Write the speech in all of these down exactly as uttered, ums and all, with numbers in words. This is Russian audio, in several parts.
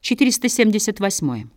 четыреста семьдесят восьмое.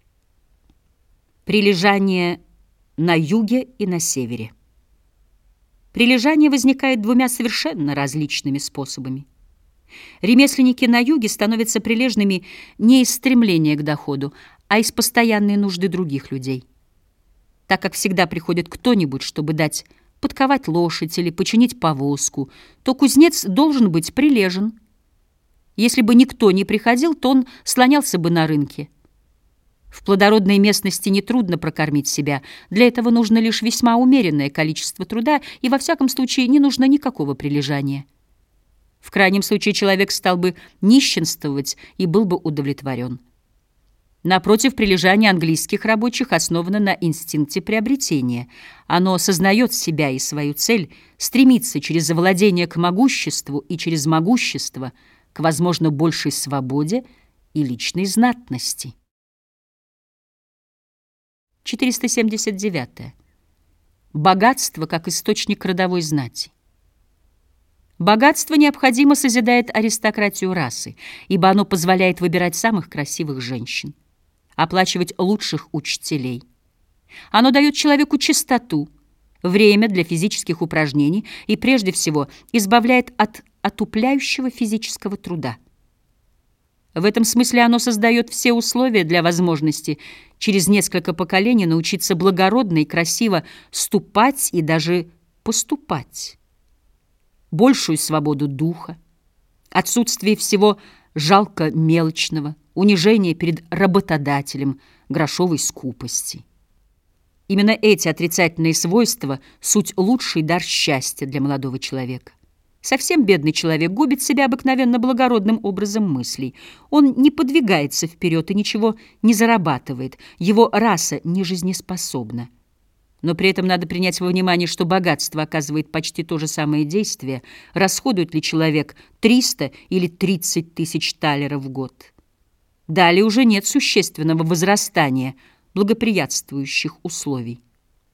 Прилежание на юге и на севере. Прилежание возникает двумя совершенно различными способами. Ремесленники на юге становятся прилежными не из стремления к доходу, а из постоянной нужды других людей. Так как всегда приходит кто-нибудь, чтобы дать подковать лошадь или починить повозку, то кузнец должен быть прилежен. Если бы никто не приходил, то он слонялся бы на рынке. В плодородной местности нетрудно прокормить себя. Для этого нужно лишь весьма умеренное количество труда, и во всяком случае не нужно никакого прилежания. В крайнем случае человек стал бы нищенствовать и был бы удовлетворен. Напротив, прилежание английских рабочих основано на инстинкте приобретения. Оно сознает себя и свою цель, стремится через завладение к могуществу и через могущество к, возможно, большей свободе и личной знатности. четыреста семьдесят девятое. Богатство как источник родовой знати. Богатство необходимо созидает аристократию расы, ибо оно позволяет выбирать самых красивых женщин, оплачивать лучших учителей. Оно дает человеку чистоту, время для физических упражнений и, прежде всего, избавляет от отупляющего физического труда. В этом смысле оно создает все условия для возможности через несколько поколений научиться благородно и красиво ступать и даже поступать. Большую свободу духа, отсутствие всего жалко мелочного, унижение перед работодателем, грошовой скупости. Именно эти отрицательные свойства — суть лучший дар счастья для молодого человека. Совсем бедный человек губит себя обыкновенно благородным образом мыслей. Он не подвигается вперед и ничего не зарабатывает. Его раса не жизнеспособна. Но при этом надо принять во внимание, что богатство оказывает почти то же самое действие, расходует ли человек триста или тридцать тысяч талеров в год. Далее уже нет существенного возрастания благоприятствующих условий.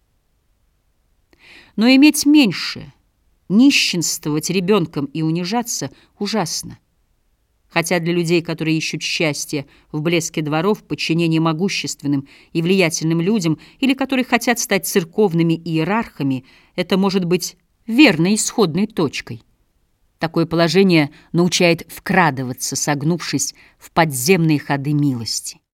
Но иметь меньше, нищенствовать ребенком и унижаться ужасно. Хотя для людей, которые ищут счастье в блеске дворов, подчинении могущественным и влиятельным людям, или которые хотят стать церковными иерархами, это может быть верной исходной точкой. Такое положение научает вкрадываться, согнувшись в подземные ходы милости.